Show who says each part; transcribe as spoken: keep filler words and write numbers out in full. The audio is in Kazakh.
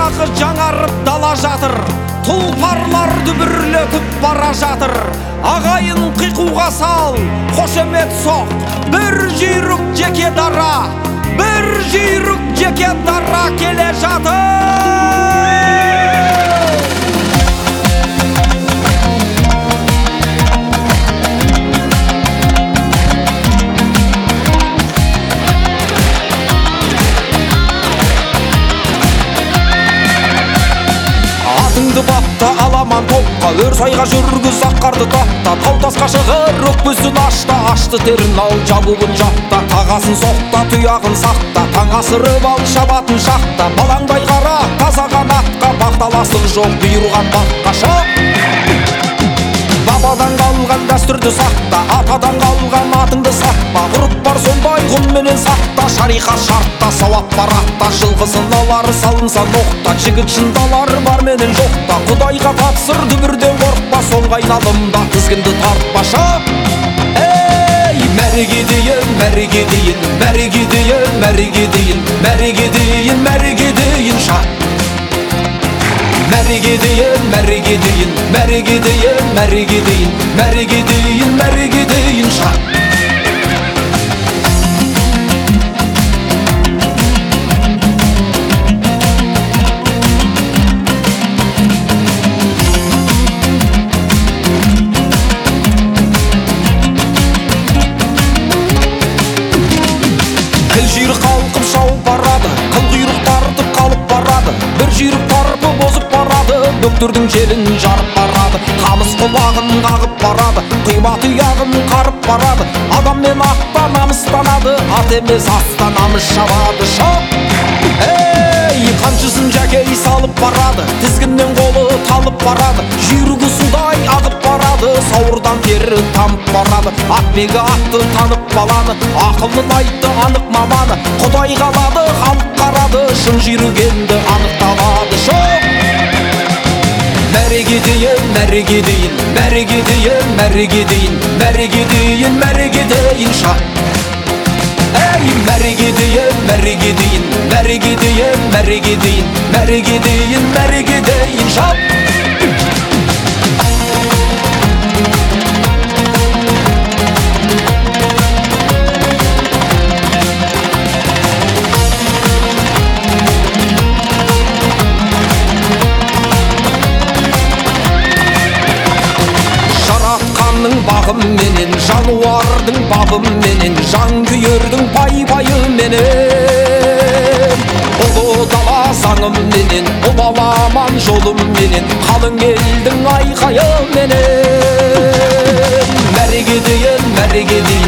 Speaker 1: жапырағы жаңарып дала жатыр, тұлпарлар дүбірлетіп бара жатыр. Ағайын қиқуға сал, қошемет соқ, бір жүйрік жеке дара, бір жүйрік жеке дара келе жатыр. Атыңды бапта аламан топқа, өр сайға жүргіз аққарды тапта, тау тасқа шығыр өкпесін ашта, ашты терін ал жабуын жапта, тағасын соқта, тұяғын сақта, таң асырып ал шабатын шақта. Балаңдай қара таза қанатқа, бақталасың жоқ бұйырған баққа шақ. Бабадан қалған дәстүрді сақта, атадан қалған атыңды сақпа, ғұрып бар сондай ғұнменен сақта, шариғат шартта, сауап бар атта, жылғысын алар салынса ноқта, жігіт шындалар бар менен жоқта, құдайға тапсыр дүбірден қорқпа, соңға айналымда тізгінді тартпа шап. Ей, мәреге дейін, мәреге дейін, мәреге дейін, мәреге дейін, мәреге дейін, мәреге дейін шап. Мәреге дейін, мәреге дейін, мәреге дейін, мәреге дейін, мәреге дейін, мәреге дейін шақ. Қыл жүйрік қалқып шауып барады, қыл құйрық тартып қалып барады, бір жүйрік тарпы бозып барады, бөктердің желін жарып барады, қамыс құлағын қағып барады, құйма тұяғын қарып барады. Адаммен атта намыстанады, ат емес астан намыс шабады шап. Ей, қамшысын жәкей салып барады, тізгіннен қолы талып барады, жүйрігі судай ағып барады, сауырдан тері тамып барады. Атбегі атты танып баланы, ақылын айтты анық маманы, құдай қалады халық қарады, шын жүйрігенді анықталады шоқ. Мәреге дейін, мәреге дейін, мәреге дейін, мәреге дейін, мәреге дейін, мәреге дейін шақ. Ей, мәреге дейін, мәреге дейін, мәреге дейін, мәреге дейін, мәреге дейін, мәреге дейін шақ. Бағым менен, жануардың бабым менен, жан күйердің пай-пайы менен, ұлы дала заңым менен, ұлаламан жолым менен, қалың елдің айқайы менен. Мәреге дейін, мәреге дейін,